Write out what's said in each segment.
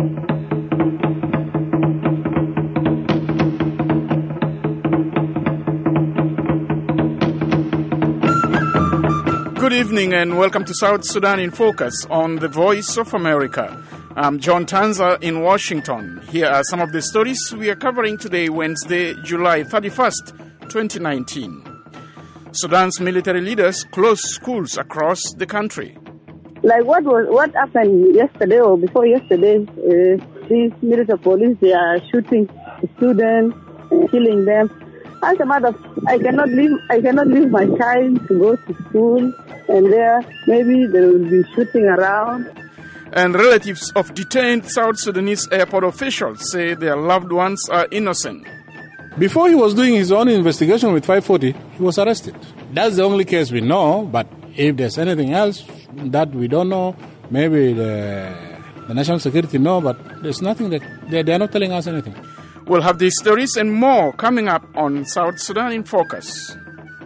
Good evening and welcome to South Sudan in Focus on the Voice of America. I'm John Tanza in Washington. Here are some of the stories we are covering today, Wednesday, July 31st, 2019. Sudan's military leaders closed schools across the country. Like what happened yesterday or before yesterday, these military police, they are shooting students and killing them. As a matter of, I cannot leave my child to go to school, and there maybe they will be shooting around. And relatives of detained South Sudanese airport officials say their loved ones are innocent. Before he was doing his own investigation with 540, he was arrested. That's the only case we know, but if there's anything else that we don't know, maybe the national security know, but there's nothing that they're not telling us anything. We'll have these stories and more coming up on South Sudan in Focus.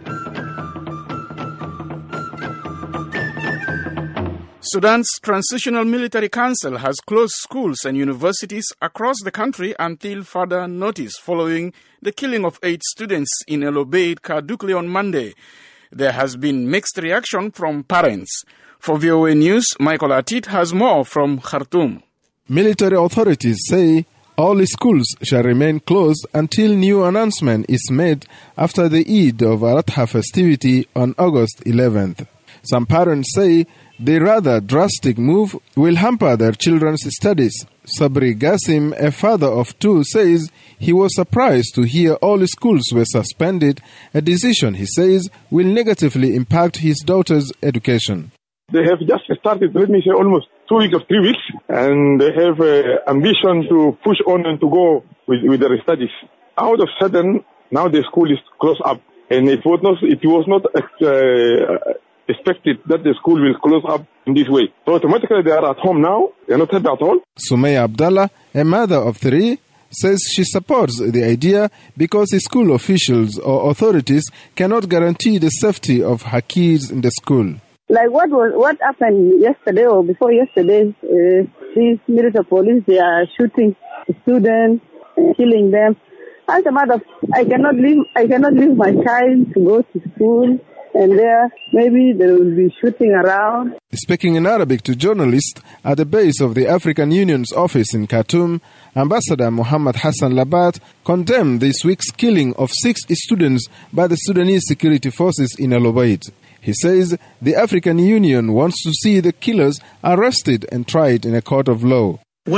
Sudan's Transitional Military Council has closed schools and universities across the country until further notice following the killing of 8 students in El Obeid, Kadukli on Monday. There has been mixed reaction from parents. For VOA News, Michael Atit has more from Khartoum. Military authorities say all schools shall remain closed until new announcement is made after the Eid of Al-Adha festivity on August 11th. Some parents say the rather drastic move will hamper their children's studies. Sabri Gassim, a father of 2, says he was surprised to hear all schools were suspended, a decision he says will negatively impact his daughter's education. They have just started, almost 2 weeks or 3 weeks, and they have ambition to push on and to go with their studies. Out of sudden, now the school is closed up, and it was not expected that the school will close up in this way. So automatically they are at home now, they are not happy at all. Sumaya Abdallah, a mother of 3, says she supports the idea because school officials or authorities cannot guarantee the safety of her kids in the school. Like what happened yesterday or before yesterday, these military police, they are shooting students and killing them. As a matter of, I cannot leave my child to go to school, and there maybe they will be shooting around. Speaking in Arabic to journalists at the base of the African Union's office in Khartoum, Ambassador Mohammed Hassan Labat condemned this week's killing of 6 students by the Sudanese security forces in El Obeid. He says the African Union wants to see the killers arrested and tried in a court of law.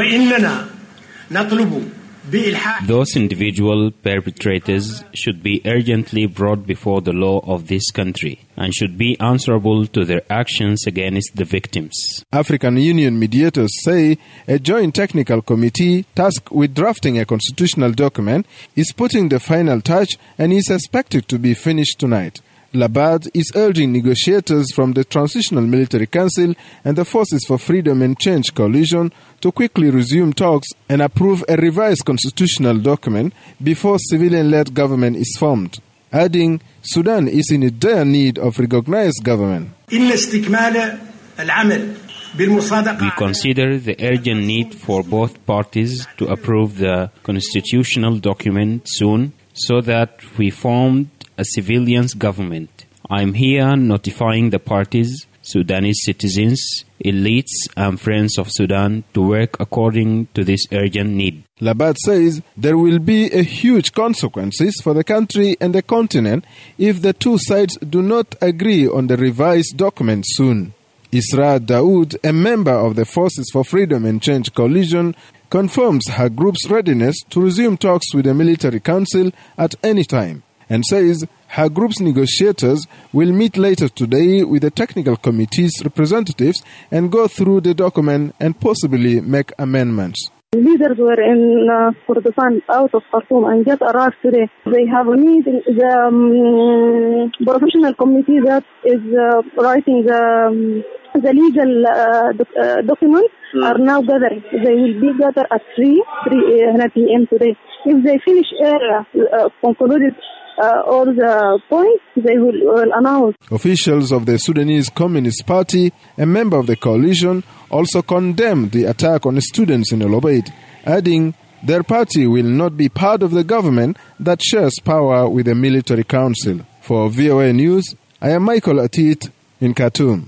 Those individual perpetrators should be urgently brought before the law of this country and should be answerable to their actions against the victims. African Union mediators say a joint technical committee tasked with drafting a constitutional document is putting the final touch and is expected to be finished tonight. Labat is urging negotiators from the Transitional Military Council and the Forces for Freedom and Change coalition to quickly resume talks and approve a revised constitutional document before civilian-led government is formed, adding Sudan is in dire need of recognized government. We consider the urgent need for both parties to approve the constitutional document soon so that we form a civilian's government. I'm here notifying the parties, Sudanese citizens, elites and friends of Sudan to work according to this urgent need. Labat says there will be a huge consequences for the country and the continent if the 2 sides do not agree on the revised document soon. Isra Daoud, a member of the Forces for Freedom and Change coalition, confirms her group's readiness to resume talks with the military council at any time, and says her group's negotiators will meet later today with the technical committee's representatives and go through the document and possibly make amendments. Leaders were in Kurdistan out of Khartoum and just arrived today. They have a meeting. The professional committee that is writing the legal documents are now gathering. They will be gathered at 3 p.m. today. If they finish concluded all the points they will announce. Officials of the Sudanese Communist Party, a member of the coalition, also condemned the attack on students in El Obeid, adding their party will not be part of the government that shares power with the military council. For VOA News, I am Michael Atit in Khartoum.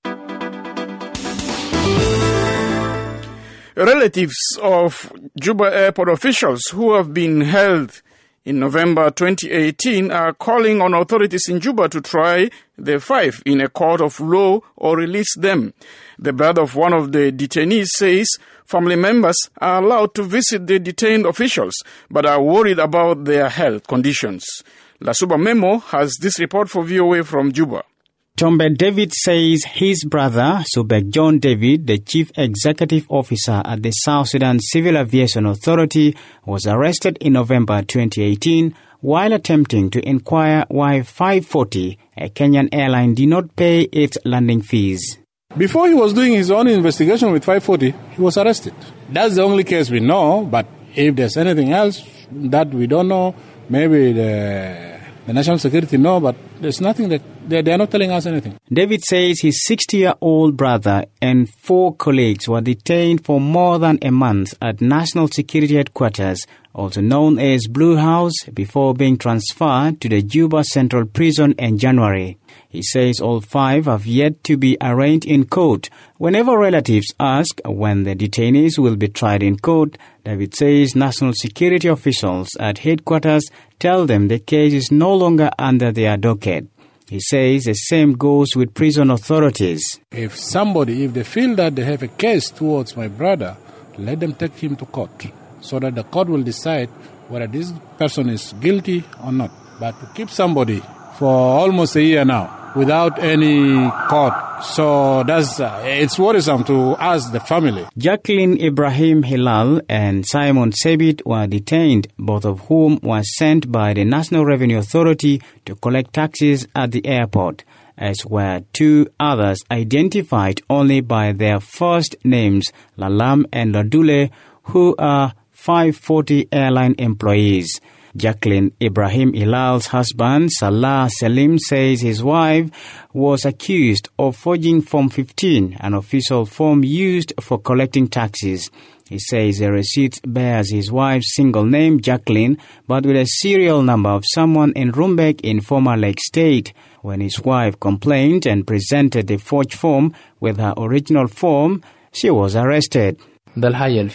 Relatives of Juba airport officials who have been held in November 2018 are calling on authorities in Juba to try the five in a court of law or release them. The brother of one of the detainees says family members are allowed to visit the detained officials but are worried about their health conditions. Lasuba Memo has this report for VOA from Juba. Tombe David says his brother, Subek John David, the chief executive officer at the South Sudan Civil Aviation Authority, was arrested in November 2018 while attempting to inquire why 540, a Kenyan airline, did not pay its landing fees. Before he was doing his own investigation with 540, he was arrested. That's the only case we know, but if there's anything else that we don't know, maybe the national security know, but there's nothing that they are not telling us anything. David says his 60-year-old brother and 4 colleagues were detained for more than a month at National Security Headquarters, also known as Blue House, before being transferred to the Juba Central Prison in January. He says all 5 have yet to be arraigned in court. Whenever relatives ask when the detainees will be tried in court, David says national security officials at headquarters tell them the case is no longer under their docket. He says the same goes with prison authorities. If they feel that they have a case towards my brother, let them take him to court so that the court will decide whether this person is guilty or not. But to keep somebody for almost a year now without any court, so it's worrisome to us, the family. Jacqueline Ibrahim Hilal and Simon Sebit were detained, both of whom were sent by the National Revenue Authority to collect taxes at the airport, as were 2 others identified only by their first names, Lalam and Ladule, who are 540 airline employees. Jacqueline Ibrahim Hilal's husband, Salah Selim, says his wife was accused of forging Form 15, an official form used for collecting taxes. He says the receipt bears his wife's single name, Jacqueline, but with a serial number of someone in Rumbek in former Lake State. When his wife complained and presented the forged form with her original form, she was arrested. This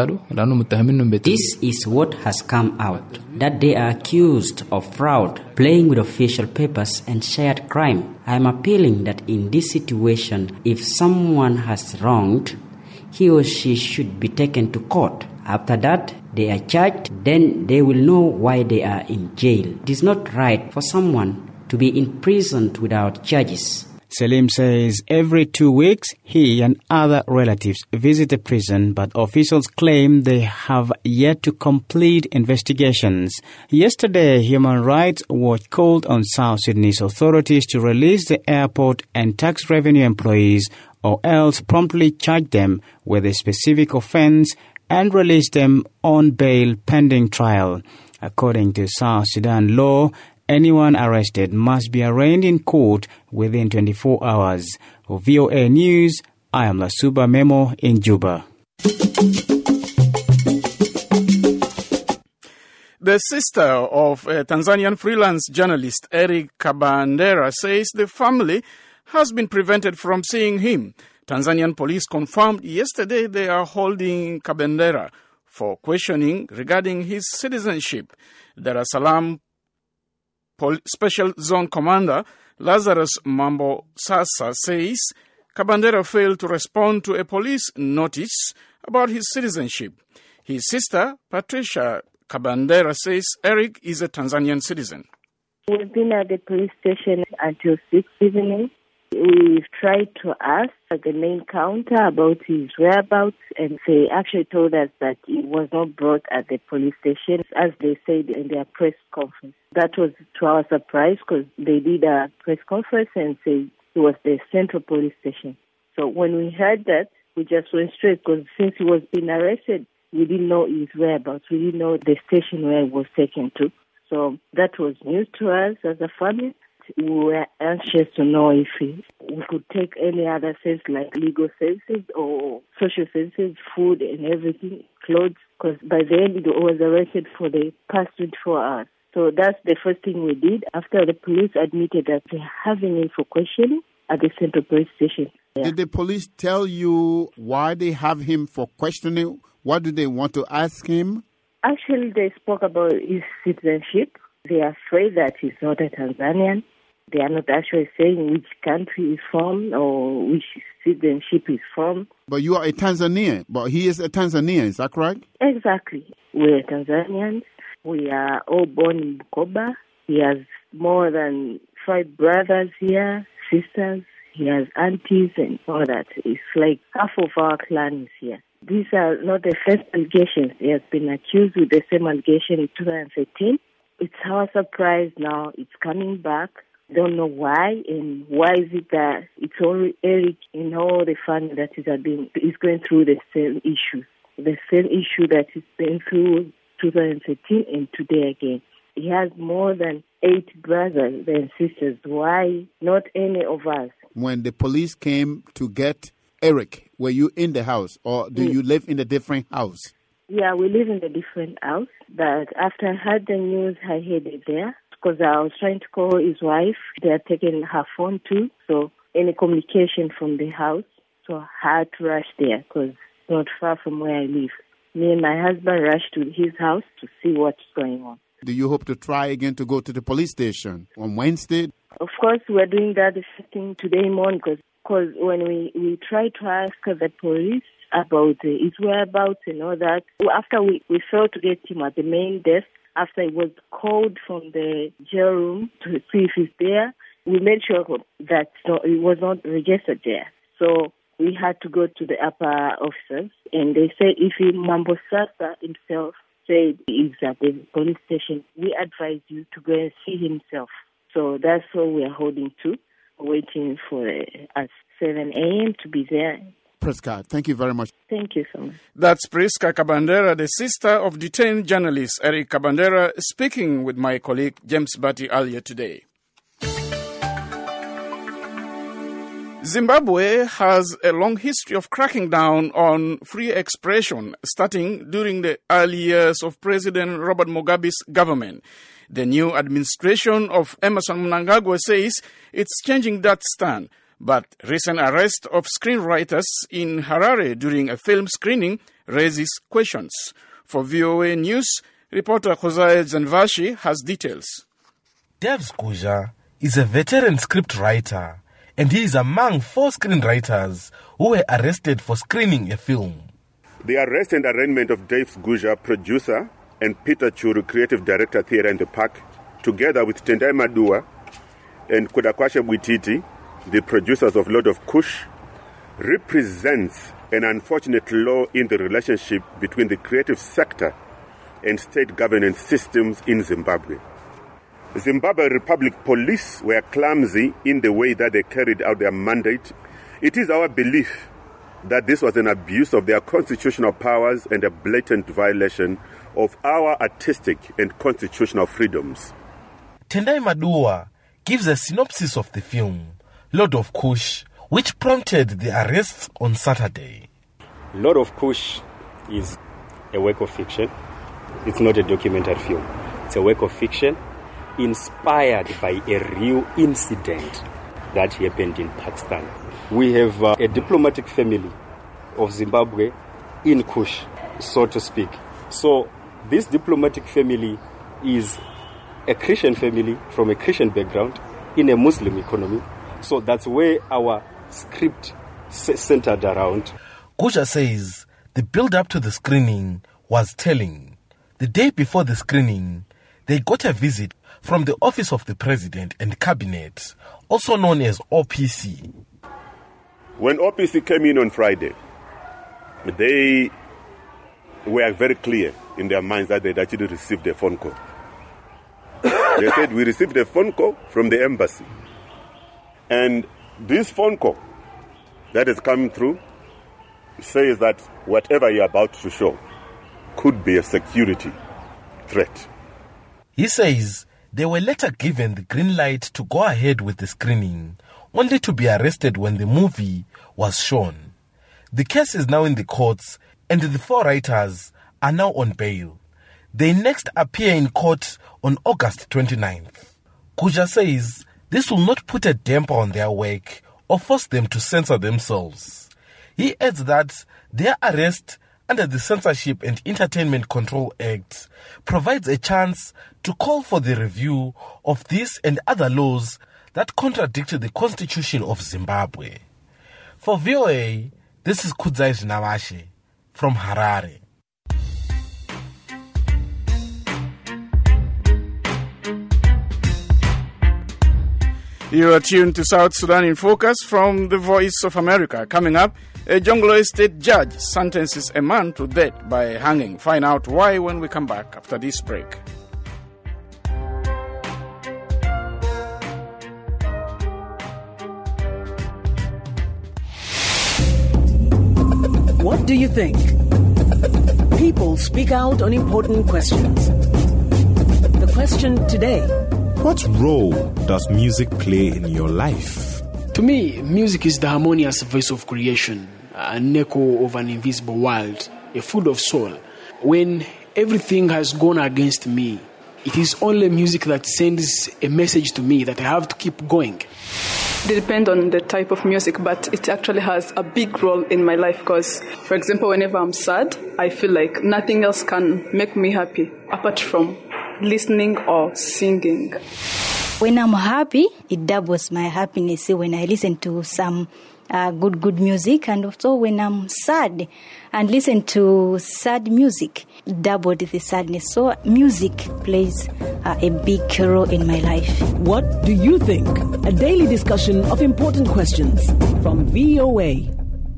is what has come out, that they are accused of fraud, playing with official papers and shared crime. I am appealing that in this situation, if someone has wronged, he or she should be taken to court. After that, they are charged, then they will know why they are in jail. It is not right for someone to be imprisoned without charges. Selim says every 2 weeks he and other relatives visit the prison, but officials claim they have yet to complete investigations. Yesterday, Human Rights Watch called on South Sudanese authorities to release the airport and tax revenue employees or else promptly charge them with a specific offense and release them on bail pending trial. According to South Sudan law, anyone arrested must be arraigned in court within 24 hours. For VOA News, I am Lasuba Memo in Juba. The sister of a Tanzanian freelance journalist Eric Kabandera says the family has been prevented from seeing him. Tanzanian police confirmed yesterday they are holding Kabandera for questioning regarding his citizenship. Dar es Salaam Special Zone Commander Lazarus Mambo Sasa says Kabandera failed to respond to a police notice about his citizenship. His sister, Patricia Kabandera, says Eric is a Tanzanian citizen. We've been at the police station until 6 evening. We've tried to ask the main counter about his whereabouts, and they actually told us that he was not brought at the police station, as they said in their press conference. That was to our surprise, because they did a press conference and said it was the central police station. So when we heard that, we just went straight, because since he was being arrested, we didn't know his whereabouts. We didn't know the station where he was taken to. So that was news to us as a family. We were anxious to know if we could take any other service like legal services or social services, food and everything, clothes, because by then it was arrested for the past 24 hours. So that's the first thing we did after the police admitted that they're having him for questioning at the Central Police Station. Yeah. Did the police tell you why they have him for questioning? What do they want to ask him? Actually, they spoke about his citizenship. They are afraid that he's not a Tanzanian. They are not actually saying which country he's from or which citizenship he's from. But you are a Tanzanian. But he is a Tanzanian, is that correct? Exactly. We're Tanzanians. We are all born in Bukoba. He has more than 5 brothers here, sisters. He has aunties and all that. It's like half of our clan is here. These are not the first allegations. He has been accused with the same allegation in 2013. It's our surprise now. It's coming back. Don't know why, and why is it that it's only Eric in all the family that is going through the same issue that he's been through 2013 and today again. He has more than 8 brothers and sisters. Why not any of us? When the police came to get Eric, were you in the house or do you live in a different house? Yeah, we live in a different house, but after I heard the news, I headed there because I was trying to call his wife. They had taken her phone too, so any communication from the house. So I had to rush there because it's not far from where I live. Me and my husband rushed to his house to see what's going on. Do you hope to try again to go to the police station on Wednesday? Of course, we're doing that thing today morning because when we tried to ask the police about his whereabouts and all that, after we failed to get him at the main desk, after he was called from the jail room to see if he's there, we made sure that he was not registered there. So we had to go to the upper officers, and they said if Mambo Sasa himself said he's at the police station, we advise you to go and see himself. So that's what we are holding to, waiting for us 7 a.m. to be there. Priska, thank you very much. Thank you so much. That's Priska Kabandera, the sister of detained journalist Eric Kabandera, speaking with my colleague James Batty earlier today. Zimbabwe has a long history of cracking down on free expression, starting during the early years of President Robert Mugabe's government. The new administration of Emmerson Mnangagwa says it's changing that stand. But recent arrest of screenwriters in Harare during a film screening raises questions. For VOA News, reporter Jose Zanvashi has details. Devs Guja is a veteran scriptwriter, and he is among 4 screenwriters who were arrested for screening a film. The arrest and arraignment of Dave Guja, producer, and Peter Churu, creative director, Theatre in the Park, together with Tendai Madua and Kudakwashe Bwititi, the producers of Lord of Kush, represents an unfortunate law in the relationship between the creative sector and state governance systems in Zimbabwe. Zimbabwe Republic Police were clumsy in the way that they carried out their mandate. It is our belief that this was an abuse of their constitutional powers and a blatant violation of our artistic and constitutional freedoms. Tendai Madua gives a synopsis of the film, Lord of Kush, which prompted the arrests on Saturday. Lord of Kush is a work of fiction. It's not a documentary film. It's a work of fiction inspired by a real incident that happened in Pakistan. We have a diplomatic family of Zimbabwe in Kush, so to speak. So this diplomatic family is a Christian family from a Christian background in a Muslim economy. So that's where our script centered around. Guja says the build-up to the screening was telling. The day before the screening, they got a visit from the Office of the President and Cabinet, also known as OPC. When OPC came in on Friday, they were very clear in their minds that they'd actually received a phone call. They said, we received a phone call from the embassy. And this phone call that is coming through says that whatever you're about to show could be a security threat. He says they were later given the green light to go ahead with the screening, only to be arrested when the movie was shown. The case is now in the courts, and the 4 writers are now on bail. They next appear in court on August 29th. Guja says this will not put a damper on their work or force them to censor themselves. He adds that their arrest under the Censorship and Entertainment Control Act provides a chance to call for the review of this and other laws that contradict the Constitution of Zimbabwe. For VOA, this is Kudzai Zinawashe from Harare. You are tuned to South Sudan in Focus from the Voice of America. Coming up, a Jonglei State judge sentences a man to death by hanging. Find out why when we come back after this break. What do you think? People speak out on important questions. The question today: what role does music play in your life? To me, music is the harmonious voice of creation, an echo of an invisible world, a food of soul. When everything has gone against me, it is only music that sends a message to me that I have to keep going. It depends on the type of music, but it actually has a big role in my life because, for example, whenever I'm sad, I feel like nothing else can make me happy apart from listening or singing. When I'm happy, it doubles my happiness when I listen to some good music, and also when I'm sad and listen to sad music, doubled the sadness. So music plays a big role in my life. What do you think? A daily discussion of important questions from VOA.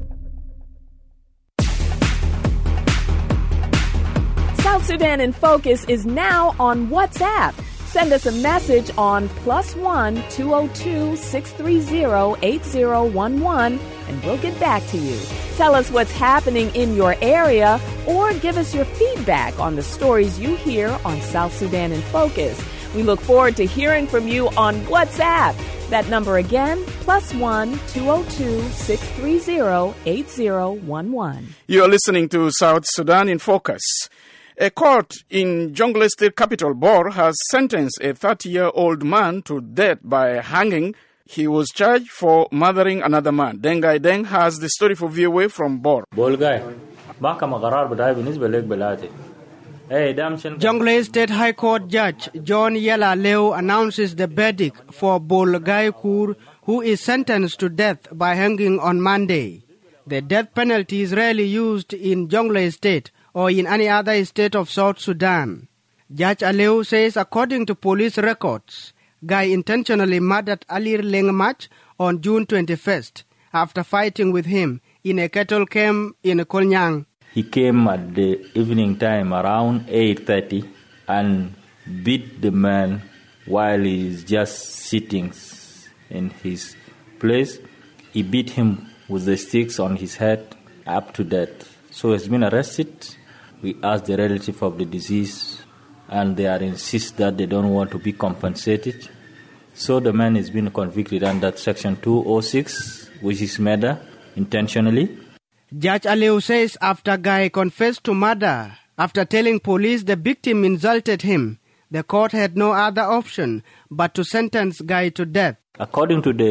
South Sudan in Focus is now on WhatsApp. Send us a message on +1 202 630 8011 and we'll get back to you. Tell us what's happening in your area or give us your feedback on the stories you hear on South Sudan in Focus. We look forward to hearing from you on WhatsApp. That number again, +1 202 630 8011. You are listening to South Sudan in Focus. A court in Jonglei State capital, Bor, has sentenced a 30-year-old man to death by hanging. He was charged for murdering another man. Dengai Deng has the story for VOA from Bor. Jonglei State High Court Judge John Yela Leo announces the verdict for Bolgai Kur, who is sentenced to death by hanging on Monday. The death penalty is rarely used in Jonglei State or in any other state of South Sudan. Judge Aleu says, according to police records, Guy intentionally murdered Alir Lengmach on June 21st after fighting with him in a cattle camp in Kolnyang. He came at the evening time around 8:30 and beat the man while he is just sitting in his place. He beat him with the sticks on his head up to death. So he's been arrested. We asked the relative of the deceased, and they insist that they don't want to be compensated. So the man is being convicted under Section 206, which is murder intentionally. Judge Aleu says after Guy confessed to murder, after telling police the victim insulted him, the court had no other option but to sentence Guy to death. According to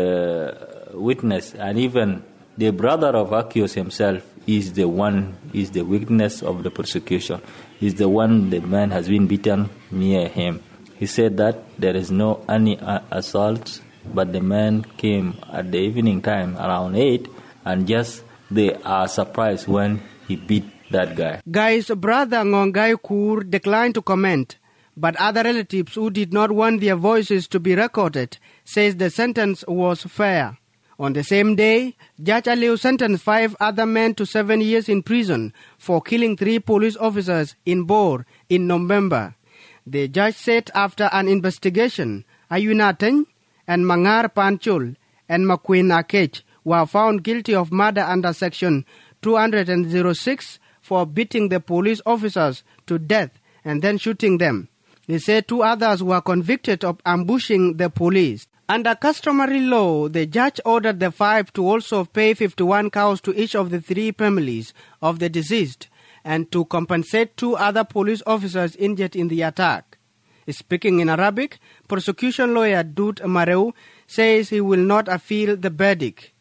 the witness and even the brother of accused himself, is the witness of the prosecution. He's the one the man has been beaten near him. He said that there is no any assault, but the man came at the evening time around 8 and just they are surprised when he beat that guy. Guy's brother Ngongai Kur declined to comment, but other relatives who did not want their voices to be recorded says the sentence was fair. On the same day, Judge Aleu sentenced 5 other men to 7 years in prison for killing 3 police officers in Bor in November. The judge said after an investigation, Ayunateng and Mangar Panchul and Makwin Akech were found guilty of murder under Section 206 for beating the police officers to death and then shooting them. They say 2 others were convicted of ambushing the police. Under customary law, the judge ordered the 5 to also pay 51 cows to each of the 3 families of the deceased and to compensate 2 other police officers injured in the attack. Speaking in Arabic, prosecution lawyer Dud Mareu says he will not appeal the verdict.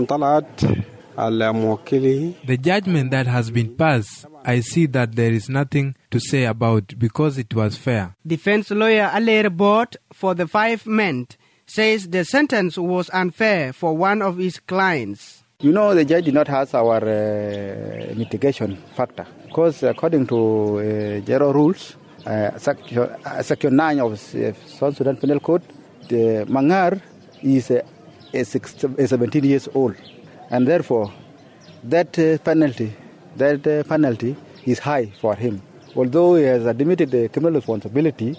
The judgment that has been passed, I see that there is nothing to say about because it was fair. Defense lawyer Alair Bot for the 5 men says the sentence was unfair for one of his clients. You know, the judge did not have our mitigation factor because according to general rules, Section 9 of South Sudan Penal Code, the Mangar is 17 years old, and therefore that penalty is high for him. Although he has admitted the criminal responsibility,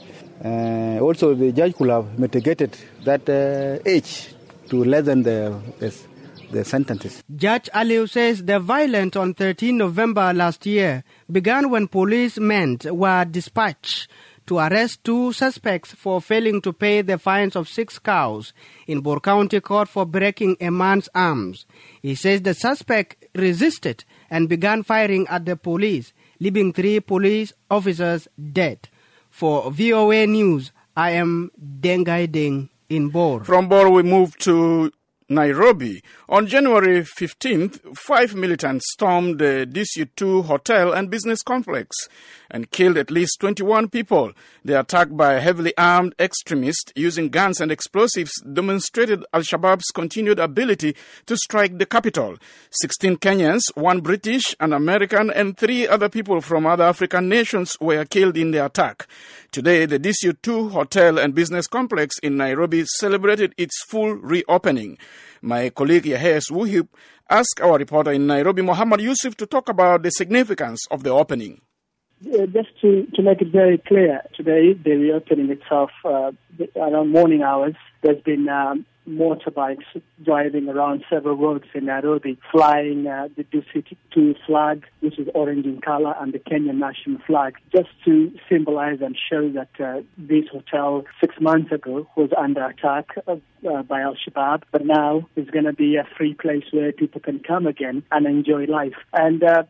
also the judge could have mitigated that age to lessen the sentences. Judge Aliu says the violence on 13 November last year began when policemen were dispatched to arrest 2 suspects for failing to pay the fines of 6 cows in Bor County Court for breaking a man's arms. He says the suspect resisted and began firing at the police, leaving 3 police officers dead. For VOA News, I am Dengai Deng in Bor. From Bor, we move to Nairobi. On January 15th, 5 militants stormed the DCU2 hotel and business complex and killed at least 21 people. The attack by heavily armed extremists using guns and explosives demonstrated Al-Shabaab's continued ability to strike the capital. 16 Kenyans, 1 British, an American, and 3 other people from other African nations were killed in the attack. Today, the DCU2 hotel and business complex in Nairobi celebrated its full reopening. My colleague Yahya Wuhib asked our reporter in Nairobi, Muhammad Yusuf, to talk about the significance of the opening. Just to make it very clear, today the reopening itself, around morning hours, there's been motorbikes driving around several roads in Nairobi, flying the DCU2 flag, which is orange in color, and the Kenyan national flag, just to symbolize and show that this hotel 6 months ago was under attack by Al-Shabaab, but now it's going to be a free place where people can come again and enjoy life. And the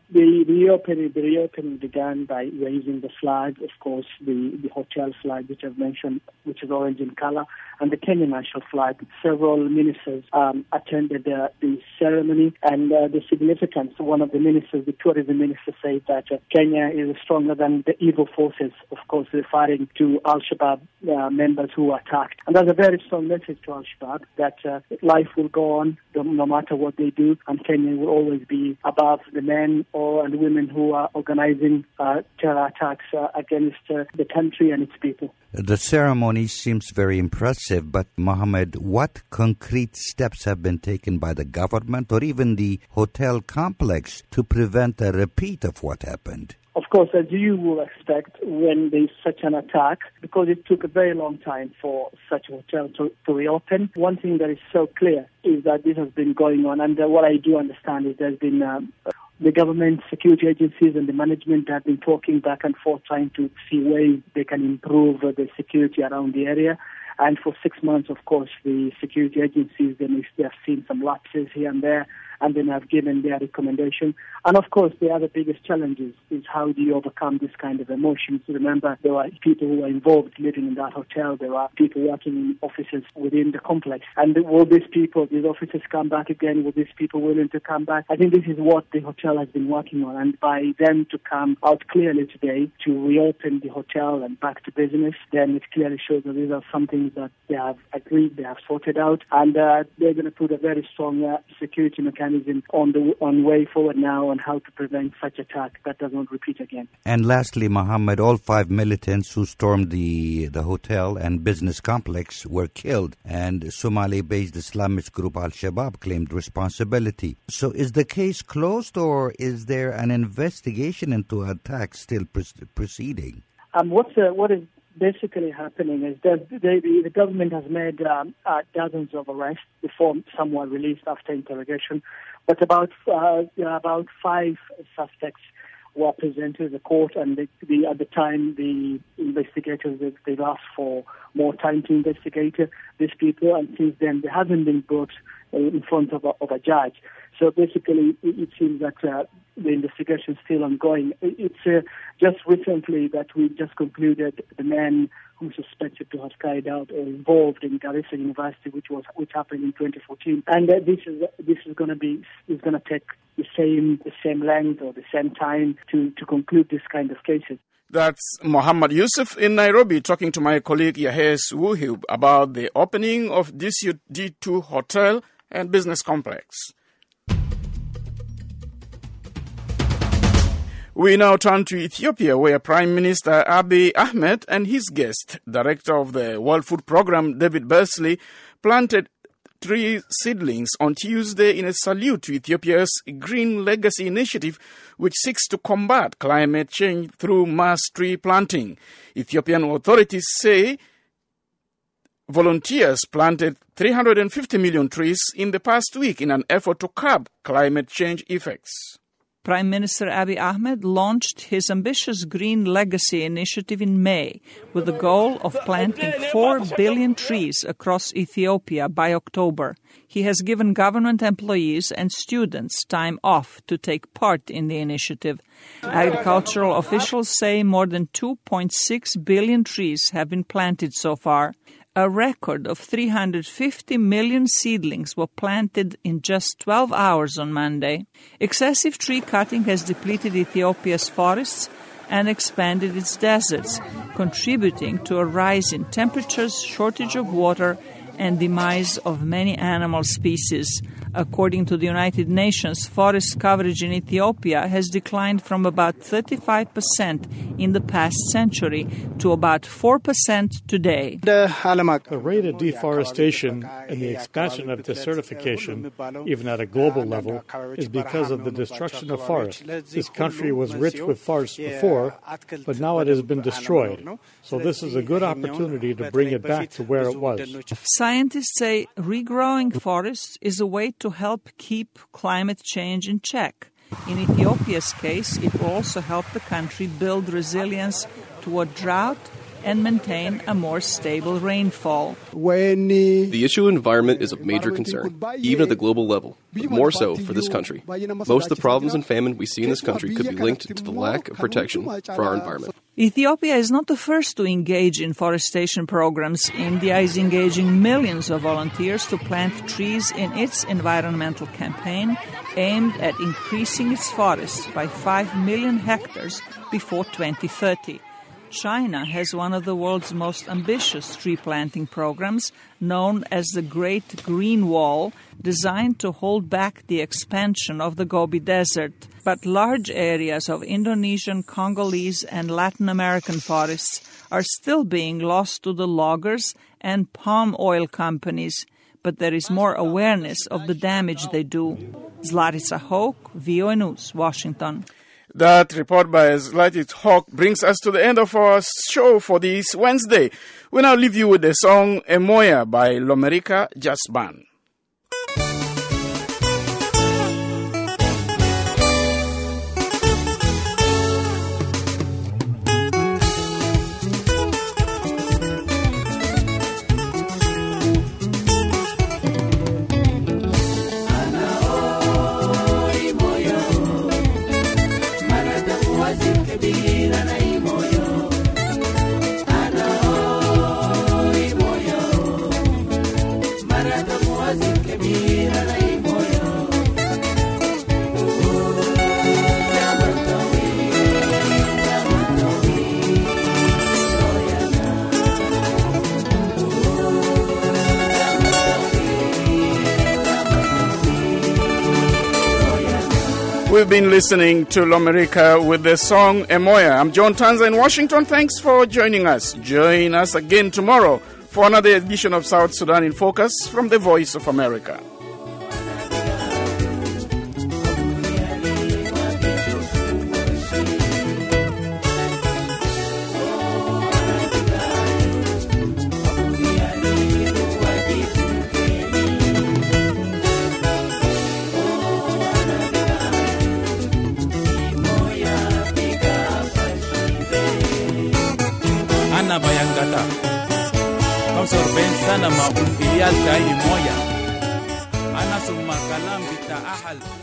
reopening began by raising the flag, of course, the hotel flag, which I've mentioned, which is orange in color, and the Kenyan national flag. Several ministers attended the ceremony, and the significance, one of the ministers, the tourism minister, said that Kenya is stronger than the evil forces, of course, referring to Al-Shabaab members who were attacked. And that's a very strong message to Al-Shabaab that life will go on no matter what they do, and Kenya will always be above the men and women who are organizing terror attacks against the country and its people. The ceremony seems very impressive, but Mohammed, what concrete steps have been taken by the government or even the hotel complex to prevent a repeat of what happened? Of course, as you will expect when there's such an attack, because it took a very long time for such a hotel to reopen, one thing that is so clear is that this has been going on. And what I do understand is there's been the government, security agencies and the management have been talking back and forth trying to see ways they can improve the security around the area. And for 6 months, of course, the security agencies, they have seen some lapses here and there, and then have given their recommendation. And of course, the other biggest challenges is how do you overcome this kind of emotions. Remember, there were people who were involved living in that hotel. There were people working in offices within the complex. And will these officers come back again? Will these people willing to come back? I think this is what the hotel has been working on. And by them to come out clearly today to reopen the hotel and back to business, then it clearly shows that these are something that they have agreed, they have sorted out, and they're going to put a very strong security mechanism on way forward now on how to prevent such attack that does not repeat again. And lastly, Mohammed, all 5 militants who stormed the hotel and business complex were killed, and Somali-based Islamist group Al-Shabaab claimed responsibility. So is the case closed, or is there an investigation into attacks still proceeding? What is basically happening is that the government has made dozens of arrests before some were released after interrogation, but about 5 suspects were presented to the court, and at the time the investigators they've asked for more time to investigate these people, and since then they haven't been brought in front of a judge. So basically, it seems that the investigation is still ongoing. It's just recently that we just concluded the man who suspected to have carried out or involved in Garissa University, which happened in 2014, and this is going to take the same length or the same time to conclude this kind of cases. That's Mohammed Yusuf in Nairobi talking to my colleague Yahes Wuhib about the opening of this D2 hotel and business complex. We now turn to Ethiopia, where Prime Minister Abiy Ahmed and his guest, Director of the World Food Programme, David Beasley, planted 3 seedlings on Tuesday in a salute to Ethiopia's Green Legacy Initiative, which seeks to combat climate change through mass tree planting. Ethiopian authorities say volunteers planted 350 million trees in the past week in an effort to curb climate change effects. Prime Minister Abiy Ahmed launched his ambitious Green Legacy Initiative in May with the goal of planting 4 billion trees across Ethiopia by October. He has given government employees and students time off to take part in the initiative. Agricultural officials say more than 2.6 billion trees have been planted so far. A record of 350 million seedlings were planted in just 12 hours on Monday. Excessive tree cutting has depleted Ethiopia's forests and expanded its deserts, contributing to a rise in temperatures, shortage of water, and demise of many animal species. According to the United Nations, forest coverage in Ethiopia has declined from about 35% in the past century to about 4% today. The rate of deforestation and the expansion of desertification, even at a global level, is because of the destruction of forests. This country was rich with forests before, but now it has been destroyed. So this is a good opportunity to bring it back to where it was. Scientists say regrowing forests is a way to help keep climate change in check. In Ethiopia's case, it will also help the country build resilience toward drought and maintain a more stable rainfall. The issue of environment is of major concern, even at the global level, but more so for this country. Most of the problems and famine we see in this country could be linked to the lack of protection for our environment. Ethiopia is not the first to engage in forestation programs. India is engaging millions of volunteers to plant trees in its environmental campaign aimed at increasing its forests by 5 million hectares before 2030. China has one of the world's most ambitious tree planting programs, known as the Great Green Wall, designed to hold back the expansion of the Gobi Desert. But large areas of Indonesian, Congolese, and Latin American forests are still being lost to the loggers and palm oil companies. But there is more awareness of the damage they do. Zlatica Hoke, VOA News, Washington. That report by Zlatic Hawk brings us to the end of our show for this Wednesday. We now leave you with the song Emoya by Lomerika Jazz Band. We've been listening to Lomerika with the song Emoya. I'm John Tanza in Washington. Thanks for joining us. Join us again tomorrow for another edition of South Sudan in Focus from the Voice of America. kata. 45 sana maun ilial kai moya. Ana summa kalam bita ahal.